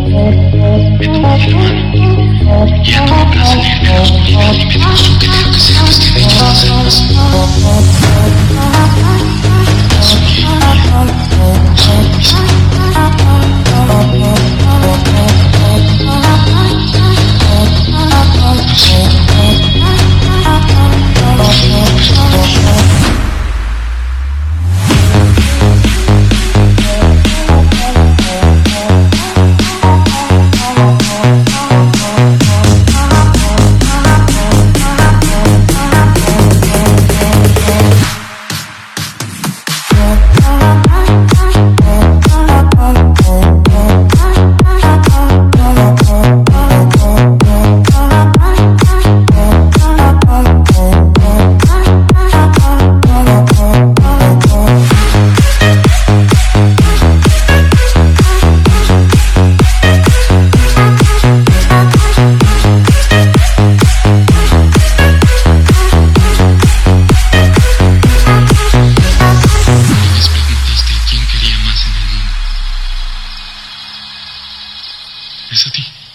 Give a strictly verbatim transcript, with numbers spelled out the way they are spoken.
Me tomó de la mano y ando para salir de la oscuridad y me demostró que creo que sea lo que derecho de hacerlas. Su guía, su prisa. Es a ti.